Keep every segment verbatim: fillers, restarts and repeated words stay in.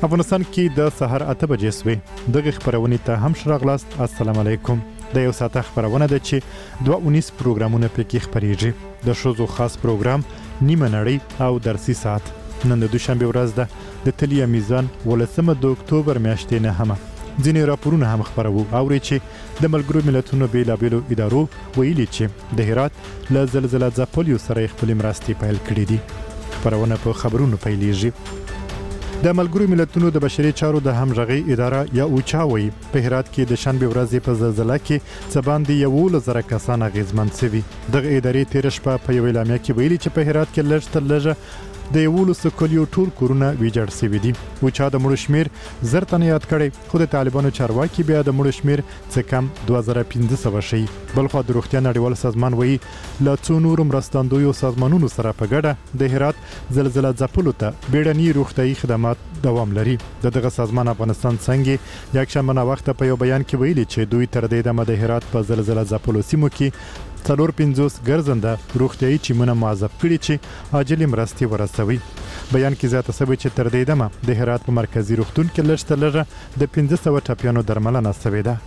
افغانستان کې د سهار اته بجې سوې دغه خبرونه ته هم شراغلاست. السلام علیکم. د یو ساعت خبرونه ده چې دوه اونیس پروګرامونه پکې خبرېږي. د شوزو خاص پروګرام نیمه نړۍ او درسي ساعت. نن د دوشنبه ورځ ده د تلیا میزان ولسمه د اکتوبر میاشتې نه هم ځینې راپورونه هم خبرو اوري چې د ملګرو ملتونو بیلابیلو ادارو ویلي چې د هرات له زلزلې ځپلیو سره خپل مرستې پیل کړې دي. خبرونه په خبرونو پیلېږي. د ملګرو ملتونو د بشري چارو د همغږي اداره یا اوچاوي په هرات کې د شنبه ورځې په زلزلې کې څه باندې یو لزر کسان اغیزمن شوي. دغه ادارې تیر شپه په یو اعلامیه کې ویلي چې په هرات کې لږ تر لږه د یولس کلیو ټول کورونه ویجاړ شوي دي. اوچا د مړو شمیر زر تنه یاد کړي، خو د طالبانو چارواکي بیا د مړو شمیر څه کم دوه زره پنځه سوه شي. بلخو د روغتیا نړیوال سازمان وایي له څو نورو مرستندویو سازمانونو سره په ګډه د هرات زلزلې ځپلو ته بیړني روغتیايي خدمات دوام لري. د دغه سازمان افغانستان څنګه یکشنبه نه وخت په یو بیان کې ویلي چې دوی تر دې دمه د هرات په زلزلې ځپلو سیمو کې څلور پنځوس ګرځنده روغتیايي ټیمونه معذب کړي چې عاجل مرستې ورسوي. بیان کې زیاته شوې چې تر دې دمه د هرات په مرکزي روغتون کې لږ تر لږه د پنځه سوه ټپیانو درملنه شوې ده.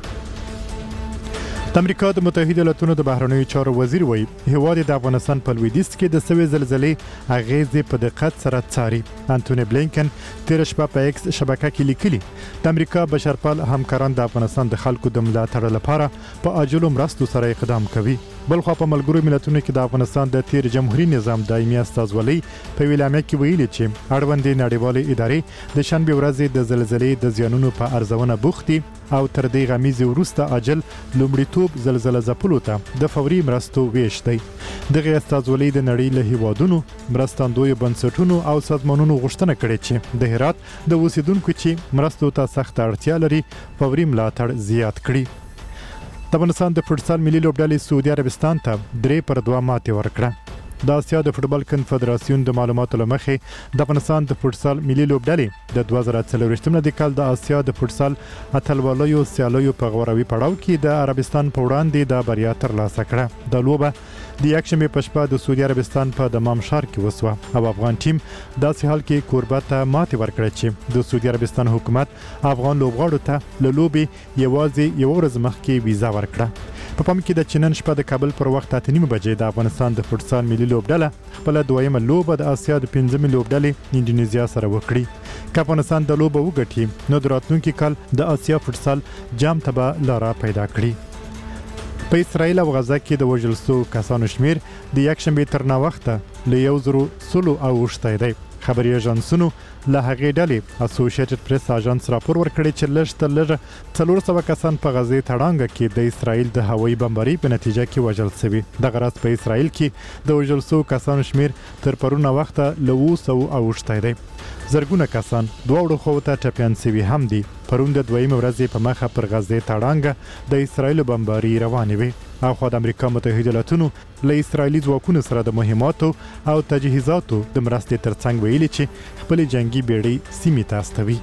د امریکا د متحده ایالاتونو د بهرنیو چارو وزیر وایي هیواد د افغانستان په لویدیځ کې د سوي زلزلې اغیزې په دقت سره څاري. انټونی بلینکن تیر شپه په ایکس شبکه کې لیکلي د امریکا بشرپال همکاران د افغانستان د خلکو د ملاتړ لپاره په عاجلو مرستو سره اقدام کوي. بلخو په ملګرو ملتونو کې د افغانستان د تیر جمهوریت نظام دایمي استازولۍ په ویلامه کې ویلي چې اړوندې نړیوالې ادارې د شنبه ورځې د زلزلې د زیانونو په ارزونه بوختي او تر دې غمیزې وروسته عاجل لومړیتوب زلزلې ځپلو ته د فوري مرستو ویش دی. دغه استازولۍ د نړۍ له هیوادونو مرستندویو بنسټونو او سازمانونو غوښتنه کړې چې د هرات د اوسیدونکو چې مرستو ته سخت اړتیا لري فوري ملاتړ زیات کړي. د افغانستان د فوټسال ملي لوبډلې سعودي عربستان ته درې پر دوه ماتې ورکړه. د اسیا د فوټبال کنفدراسیون د معلوماتو له مخې د افغانستان د فوټسال ملي لوبډلې د دوه زره څلوېښتم د کال د اسیا د فوټسال اتلوالیو سیالیو په غوروي پړاو کې د عربستان په وړاندې د بریا ترلاسه کړه. د لوبه د یکشنبې په شپه د سعودي عربستان په دمام ښار کې وسوه او افغان ټیم داسې حال کې کوربه ته ماتې ورکړه چې د سعودي عربستان حکومت افغان لوبغاړو ته له لوبې یوازې یوه ورځ مخکې ویزا ورکړه. په پام کې د چنن شپه د کابل پر وخت اته نیمه بجې د افغانستان د فوټسال ملي لوبډله خپله دویمه لوبه د اسیا د پنځمې لوبډلې انډونیزیا سره وکړي. که افغانستان د لوبه وګټي نو د راتلونکي کال د اسیا فوټسال جام ته به لاره پیدا کړي. په اسرائیل او غزه کې د وژل شوو کسانو شمیر د یکشنبې تر ناوخته له یو زرو سلو اوښتی دی. خبري اژانسونو له هغې ډلې اسوسییټډ پریس اژانس راپور ورکړی چې لږ تر لږه څلور سوه کسان په غزې تړانګه کې د اسرائیل د هوایي بمبارۍ په نتیجه کې وژل شوي. دغه راز په اسرائیل کې د وژل شوو کسانو شمیر تر پرون وخته له اووه سوو اوښتی دی. زرګونه کسان دواړو خواو ته ټپیان شوي هم دي. پرون د دویمې ورځې په مخه پر غزې تړانګه د اسرائیلو بمبارۍ روانې وې. اخوا د امریکا متحده ایالاتونو له اسرائیلي ځواکونو سره د مهماتو او تجهیزاتو د مرستې ترڅنګ ویلي چې خپل جنگي بیړۍ سیمې ته استوي.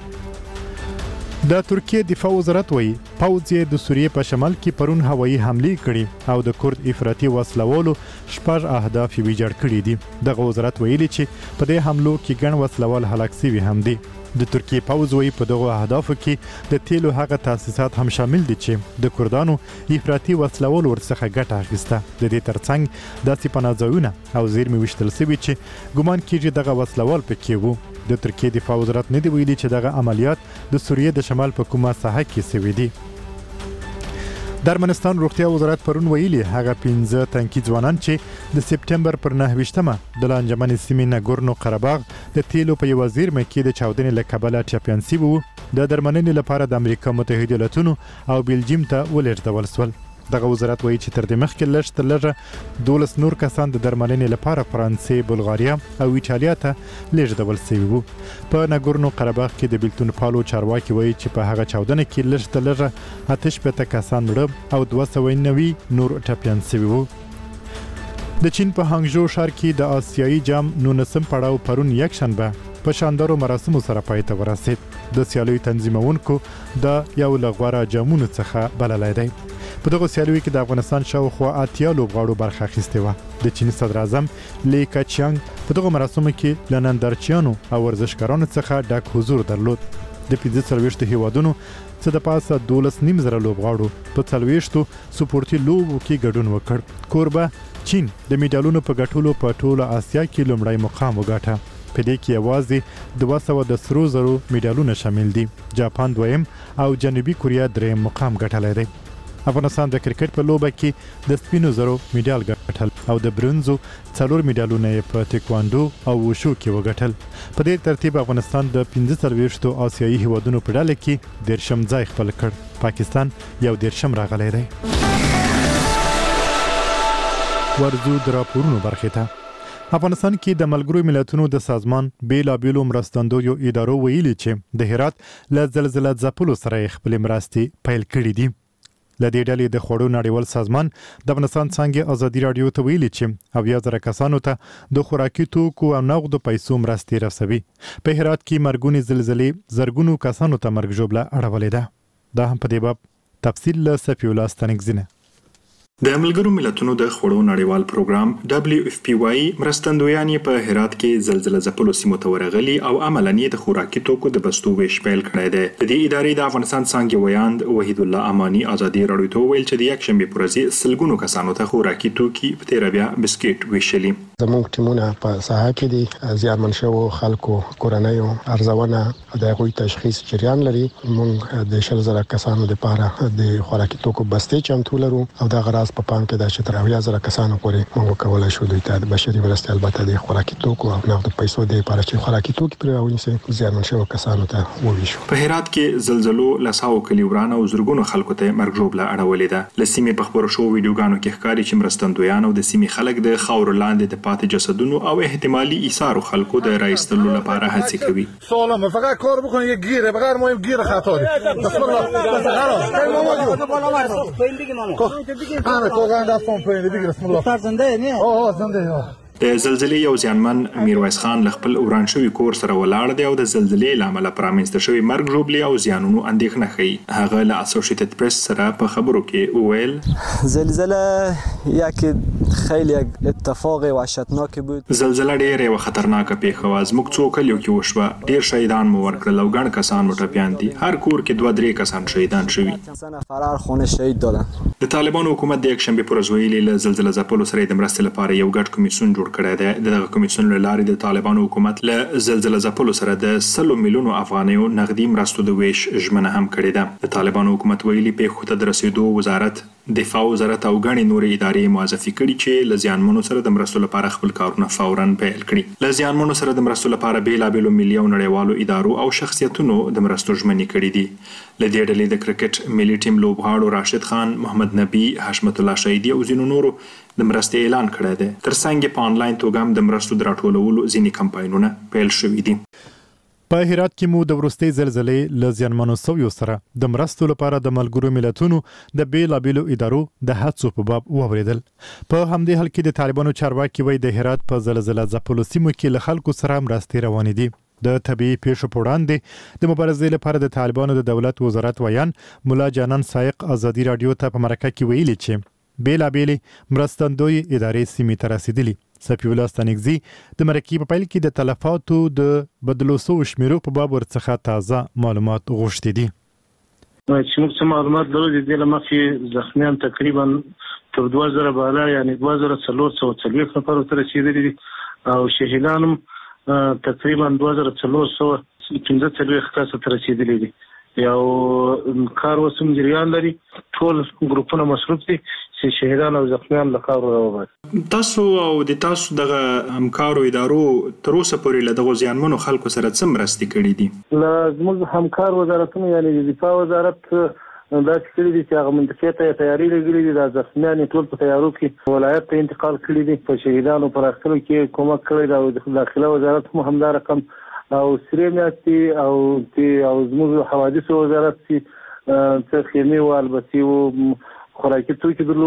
د ترکیه دفاع وزارت وایي پوځ یې د سوریې په شمال کې پرون هوایي حملې کړي او د کورد افراطي وسلوالو شپږ اهداف یې ویجاړ کړي دي. دغه وزارت ویلي چې په دې حملو کې ګڼ وسلوال هلاک شوي هم دي. د ترکیه پوځ وایي په دغو اهدافو کې د تیلو هغه تاسیسات هم شامل دي چې د کردانو افراطي وسلوالو ورڅخه ګټه اخیسته. د دې ترڅنګ داسې پناه ځایونه او زیرمې ویشتل شوي چې ګمان کېږي دغه وسلوال پکې وو. د ترکیه دفاع وزارت نه دی ویلي چې دغه عملیات د سوریې د شمال په کومه ساحه کې شوي دي. د ارمنستان روغتیا وزارت پرون ویلي هغه پنځه تنکي ځوانان چې د سپټمبر پر نهه ویشتمه د لانجمنې سیمې ناګورنو قرهباغ د تیلو په یوه زیرمه کې د چاودنې له کبله ټپیان شوي وو د درملنې لپاره د امریکا متحده ایالاتونو او بلجیم ته ولېږدول شول. دغه وزارت وایي چې تر دې مخکې لږ تر لږه دولس نور کسان د درملنې لپاره فرانسې، بلغاریا او ایټالیا ته لېږدول شوي وو. په ناګورنو قرهباغ کې د بیلتون پالو چارواکي وایي چې په هغه چاودنه کې لږ تر لږه اته شپېته کسان مړه او دوه سوه نوي نور ټپیان شوي وو. د چین په هانګژو ښار کې د آسیایي جام نولسم پړاو پرون یکشنبه په شاندارو مراسمو سره پای ته ورسید. د سیالیو تنظیمونکو د یو له غوره جامونو څخه بللی دی. په دغه سیالیو کې د افغانستان شاوخوا اتیا لوبغاړو برخه اخیستې وه. د چینی صدر اعظم لی کچیانګ په دغه مراسمو کې له نندارچیانو او ورزشکارانو څخه ډک حضور درلود. د پنځه څلوېښتو هیوادونو څخه د پاسه دولس نیم زره لوبغاړو په څلوېښتو سپورتي لوبو کې ګډون وکړ. کوربه چین د میډالونو په ګټلو په ټوله آسیا کې لومړی مقام وګاټه. په دې کې یوازې دوه سوه د سرو زرو میډالونه شامل دي. جاپان دویم او جنوبي کوریا دریم مقام ګټلی دی. افغانستان د کرکټ په لوبه کې د سپینو زرو میډال ګټل او د برونزو څلور میډالونه یې په ټیکواندو او وشو کې وګټل. په دې ترتیب افغانستان د پنځه څلوېښتو آسیایي هیوادونو په ډله کې دېرشم ځای خپل کړ. پاکستان یو دېرشم راغلی دی. ورځو د راپورونو برخې ته. افغانستان کې د ملګرو ملتونو د سازمان بیلابیلو مرستندویو ادارو ویلي چې د هرات له زلزلې ځپلو سره خپلې مرستې پیل کړې دي. له دې ډلې د خوړو نړیوال سازمان د افغانستان څنګه ازادي رادیو ته ویلي چې اویا زره کسانو ته د خوراکي توکو او نغدو پیسو مرستې رسوي. په هرات کې مرګونې زلزلې زرګونو کسانو ته مرګ ژوبله اړولې ده. دا هم په دې باب تفصیل له صفي الله ستانکزینه. د ملګرو ملتونو د خوړو نړیوال پروګرام دبليو اف پی واي مرستندویان په هرات کې زلزلې ځپلو سیمو ته ورغلي او عملاً د خوراکي توکو د بستو ویش پیل کړی دی. د دې ادارې د افغانستان څنګه ویاند وحید الله امانی ازادي رادیو ته ویل چې د یک شنبه پر ورځ سلګونو کسانو ته خوراکي توکي په تیر بیا بسکټ ویشلي. زموږ ټیمونه په ساحه کې دي زیانمن شوو خلکو کورنیو ارزونه د هغوی تشخیص جریان لري. موږ د شل زره کسانو لپاره د خوراکي توکو بستې چمتو لرو او د غراس په پام کې د چې تر اویا زره کسانو پورې موږ کولای شو دوی ته د بشري مرستې البته د خوراکي توکو او نغدو پیسو د لپاره چې خوراکي توکي پرې راونیسي زیانمن شوو کسانو ته وویشو. په هرات کې زلزلو لساو کلی ورانه او زرګونو خلکو ته مرګ ژوبله اړولې ده. لسیمې په خبرو شو ویډیوګانو کې ښکاري چې مرستندویان او د سیمې خلک د خاور لاندې د پاتې جسدونو او احتمالي ایثارو خلکو د رایستلو لپاره هڅې کوي. سلام فقط کار بکنه یک گیره بغیر ما گیر خطا دي. بسم الله بس خلاص دستم پایین دیگه بسم الله زنده نه آه زنده. د زلزلې یو ځانمن میرویس خان خپل وران شوی کور سره ولاړ دی او د زلزلې لامل پرامنځته شوی مرګ ژوبلې او زیانونو اندېښنه کوي. هغه له اسوسییټډ پریس سره په خبرو کې وویل زلزله یک خیلی اتفاق وحشتناک بود. زلزله ډېره یو خطرناکه پیښه وه. زموږ څو کلیو کې وشوه. ډېر شهیدان مو ورکړل او ګڼ کسان مو ټپیان دي. هر کور کې دوه درې کسان شهیدان شوي. فرار خونه شهید دادن. د طالبانو حکومت د یک شنبه پر ورځ ویلي له زلزلې ځپلو سره د مرستې لپاره یو ګډ کمیسیون جوړ کړی دی. دغه کمیسیون له لارې د طالبانو حکومت له زلزلې ځپلو سره د سلو میلیونو افغانیو نغدي مرستو د ویش ژمنه هم کړې ده. د طالبانو حکومت ویلي پیښو ته د رسیدو وزارت دفاع وزارت او غڼې نورې ادارې موظفي کړي چې له زیانمنو سره د مرستو لپاره خپل کارونه فوراً پیل کړي. له زیانمنو سره د مرستو لپاره بیلابیلو ملي او نړیوالو ادارو او شخصیتونو د مرستو ژمنې کړي دي. له دې ډلې د کرکټ ملي ټیم لوبغاړو راشد خان، محمد نبی، حشمت الله شهیدي او ځینو نورو د مرستې اعلان کړی دی. ترڅنګ په آنلاین توګه هم د مرستو د راټولولو ځینې کمپاینونه پیل شوي دي. په هرات کې مو د وروستۍ زلزلې له زیانمنو شویو سره د مرستو لپاره د ملګرو ملتونو د بیلابیلو ادارو د هڅو په باب واوریدل. په همدې حال کې د طالبانو چارواکي وایي د هرات په زلزلې ځپلو سیمو کې له خلکو سره مرستې روانې دي. د طبيعي پیښو په وړاندې د مبارزې لپاره د طالبانو د دولت وزارت ویان مولا جانان سایق ازادي رادیو ته په مرکه کې ویلي چې بیلابیلې مرستندوی ادارې سیمې ته رسیدلي. صفي الله ستانکزي د مرکې په پیل کې د تلفاتو د بدلو شویو شمیرو په باب ورڅخه تازه معلومات غوښتي دي. چې موږ څه معلومات لرو د دې له مخې زخمیان تقریبا تر دوه زره بالا یعنی دوه زره څلور سوه څلوېښت نفرو ته رسېدلي دي او شهیدان هم تقریبا دوه زره څلور سوه پنځه څلوېښت کسه ته رسېدلي دي. یو کار اوس هم جریان لري. ټول ګروپونه مصروف دي چې شهیدان او زخمیان له خاورو راوباسي. تاسو او د تاسو دغه همکارو ادارو تر اوسه پورې له دغو زیانمنو خلکو سره څه مرستې کړي دي؟ له زموږ همکار وزارتونو یعنې د دفاع وزارت داسې کړي دي چې هغه منطقې ته یې تیاري لګلي دي. دا زخمیان یې ټول په تیارو کې ولایت ته انتقال کړي دي. په شهیدانو پر اخیستلو کې کومک کړی دی او داخله وزارت هم همدا رقم او سرې میاشتې او او زموږ حوادثو وزارت چې څه خیمې و البتې و خوراکي توکي درلودو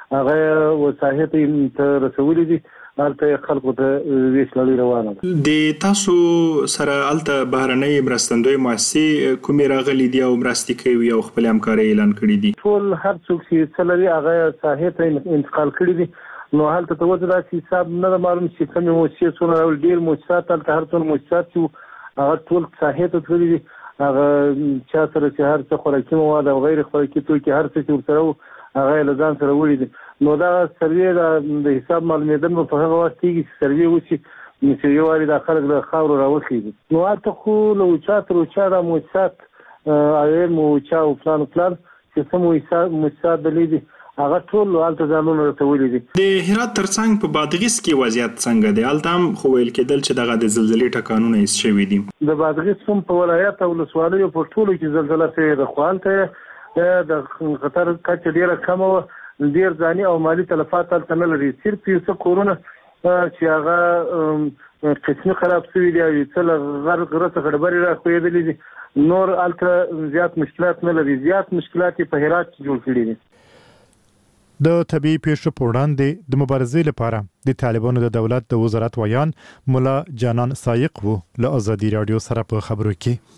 هغه وسایت ته رسولې دي هلته خلکو ته ویش لړۍ روانه ده. د تاسو سره هلته بهرنۍ مرستندوی مؤسسې کومې راغلي دي او مرستې کوي او خپل همکاري اعلان کړي دي؟ ټول هر څوک چې څه لري هغه ساحې ته انتقال کړي دي. نو هلته ته وځه داسې حساب نه ده معلوم چې کومې مؤسسې څونه راولي. ډېر مؤسسات هلته هر څومره مؤسسات چې هغه ټول ساحې ته تللي دي. هغه چا سره چې هر څه خوراکي مواد او غیر خوراکي توکي هر څه چې ورسره وو هغه یې له ځان سره وړي دي. نو دا سروې د حساب معلومېدل به په هغه وخت کېږي چې سروې وشي چې یو وارې دا خلک له خاورو راوخېږي. نو هلته خو له اوچا تر اوچا دا مؤسسات ایم اوچا او پلان و پلان چې څه مؤسسات دلې دي هغه ټول هلته ځانونه رسولي دي. د هرات ترڅنګ په بادغیس کې وضعیت څنګه دی؟ هلته هم خو ویل کېدل چې دغه د زلزلې ټکانونه ایست شوي دي. د بادغیس هم په ولایت او ولسوالیو په ټولو کې زلزله شوې ده، خو هلته د خطر کچه ډېره کمه وه. ډېر ځاني او مالي تلفات هلته نه لري. صرف یو څه کورونه چې هغه قسمي خراب شوي دي او یو څه له غر غره څخه ډبرې راښویېدلې دي. نور هلته زیات مشکلات نه لري. زیات مشکلات یې په هرات کې جوړ کړي دي. د طبي پیښو په وړاندې د مبارزې لپاره د طالبانو د دولت د وزارت ویان مولا جانان سایق وو له ازادي رادیو سره په خبرو کې.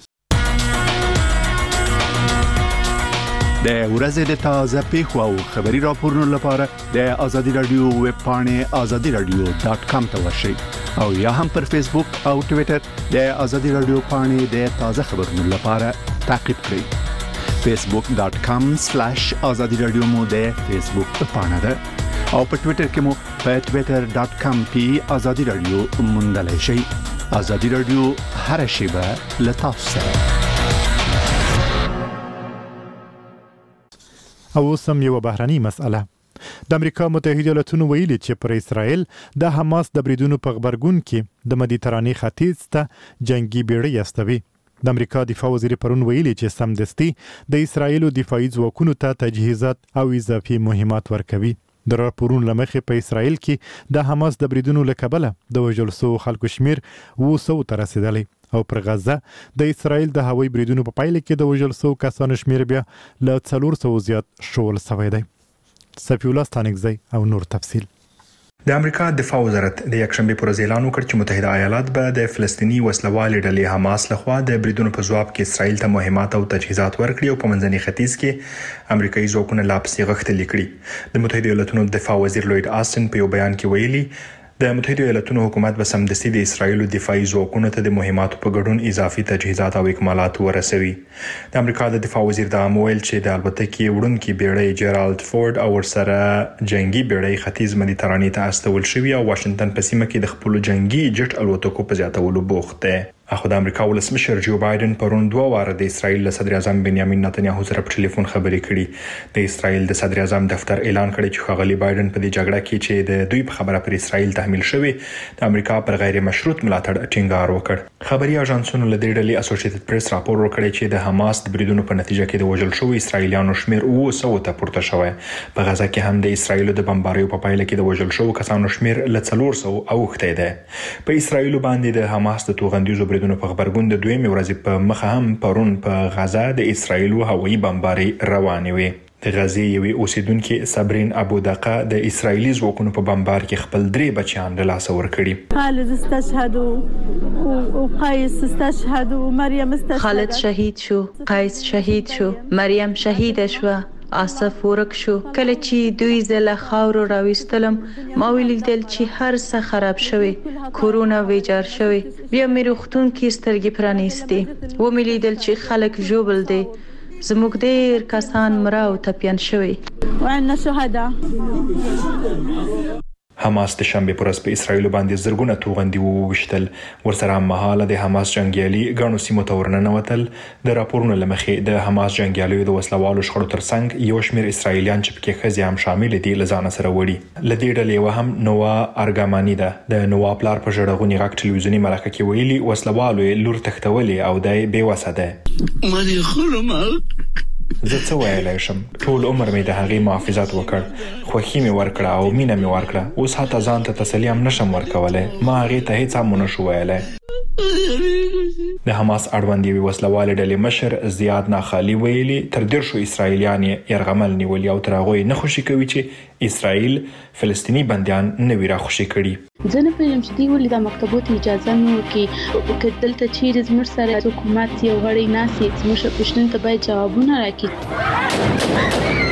د ورځې د تازه پیښو او خبري راپورونو لپاره د ازادي رادیو ویب پاڼې ازادي رادیو ډاټ کام ته ورشئ او یا هم پر فیسبوک او ټوئیټر د ازادي رادیو پاڼې د تازه خبرونو لپاره تعقیب کړئ. فیسبوک ډاټ کام سلیش ازادي رادیو مو د فیسبوک پاڼه ده او په ټوئیټر کې مو په ټوئیټر ډاټ کام پی ازادي رادیو موندلای شئ. ازادي رادیو هر شیبه له تاسو سره. او سم یو بهرنۍ مسأله. د امریکا متحده ایالاتونو ویلي چې پر اسرائیل د حماس د بریدونو په غبرګون کې د مدیترانې ختیځ ته جنگي بیړۍ استوي. د امریکا دفاع وزیر پرون ویلي چې سمدستي د اسرائیل دفاعي ځواکونو ته تجهیزات او اضافي مهمات ورکوي. د راپورونو لمخې په اسرائیل کې د حماس د بریدونو له کبله د وژل شوو خلکو شمیر اوه سوو ته رسیدلی او پر غزه د اسرائیل د هوایي بریدونو په پایله کې د وژل شوو کسانو شمیر بیا له څلور سوو زیات شول شوی دی. صفی الله ستانکزی او نور تفصیل. د امریکا دفاع وزارت د یکشنبه پر ورځ اعلان وکړ چې متحده ایالات به د فلسطینی وسلوال ډلې حماس لخوا د بریدونو په ځواب کې اسرائیل ته مهمات او تجهیزات ورکړي او په منځني ختیځ کې امریکایي ځواکونه لا پسې غښتلي کړي. د متحده ایالاتونو دفاع وزیر لوید آستن په یو بیان کې ویلي د متحده ایالاتونو حکومت به سمدستي د اسرائیل دفاعي ځواکونو ته د مهماتو په ګډون اضافي تجهیزات او اکمالات ورسوي. د امریکا د دفاع وزیر دا ویل چې د البتکې وړونکي بیړۍ جیرالد فورد او ورسره جنگي بیړۍ ختیځ مدیترانې ته استول شوی او واشنگټن په سیمه کې د خپل جنگي جټ الوتکو په زیاتولو بوخت دی. اخو د امریکا ولسمشر جو بایدن پرون دوه واره د اسرائیل له صدر اعظم بنیامین نتنیاهو سره په ټلیفون خبرې کړي. د اسرائیل د صدر اعظم دفتر اعلان کړی چې ښاغلي بایدن په دې جګړه کې چې د دوی په خبره پر اسرائیل تحمیل شوی د امریکا پر غیر مشروط ملاتړ ټینګار وکړ. خبري اژانسونو له دې ډلې اسوسییټډ پریس راپور ورکړی چې د حماس د بریدونو په نتیجه کې د وژل شوو اسرائیلیانو شمیر اوه سوو ته پورته شوی. په غزه کې هم د اسرائیل د بمباریو په پایله کې د وژل شوو کسانو شمیر له څلور سوو اوښتی دی. په اسرائیل باندې د حماس د توغندیزو بریدونو په غبرګون د دویمې ورځې په مخه هم پرون په غزه د اسرائیل هوایي بمباري روانې وي. د غزې یوې اوسیدونکې صبرین ابودقه د اسرائیلي ځواکونو په بمبار کې خپل درې بچیان له لاسه ورکړي. خالد استشهد او قیس استشهد او مریم استشهد. خالد شهید شو، قیس شهید شو، مریم شهید شو، آصف ورک شو. کله چې دوی زله خاورو راويستلم ما ولیدل چې هر څه خراب شوی، کورونا ویجار شوی. بیا مې روغتون کې سترګې پرانیستي و مې لیدل چې خلک ژوبل دي. زموږ ډېر کسان مړه او ټپیان شوي. وعندنا شهدا. حماس د شنبه پر ورځ په اسرائیل باندې زرګونه توغندي وویشتل. ورسره مهاله د حماس جنگیالي ګڼو سیمو ته ورننوتل. د راپورونو لمخې د حماس جنگیالیو د وسلوالو شخړو ترڅنګ یو شمېر اسرائیلیان چې پکې ښځې هم شامل دي له ځانه سره وړي. له دې ډلې یوه هم نووا ارګاماني ده. د نووا پلار په ژړغوني غږ ټلویزیوني مرکه کې ویلي وسلوالو یې لور تښتولې او دی بېوسه دی. مانې خلم زه څه ویلی شم؟ ټول عمر مې د هغې محافظت وکړ، خوښي مې ورکړه او مینه مې ورکړه. اوس حتی ځان ته تسلي هم نشم ورکولی. ما هغې ته هیڅ هم ونه شو ویلی. د حماس اړوند یوې وسلوالې ډلې مشر زیاد ناخالي ویلي تر دیرشو اسرایلیان یرغمل نیولي او تر هغه نه خوشي کوي چې اسرائیل فلسطینی بندیان نه وی راخوشي کړي. ځنه په یمشتي ولې د مکتبونو اجازه نه ورکړي چې دلته چیرې زموږ سره حکومت یو غړی ناسي زموږ پښتون ته باید جوابونه راکړي.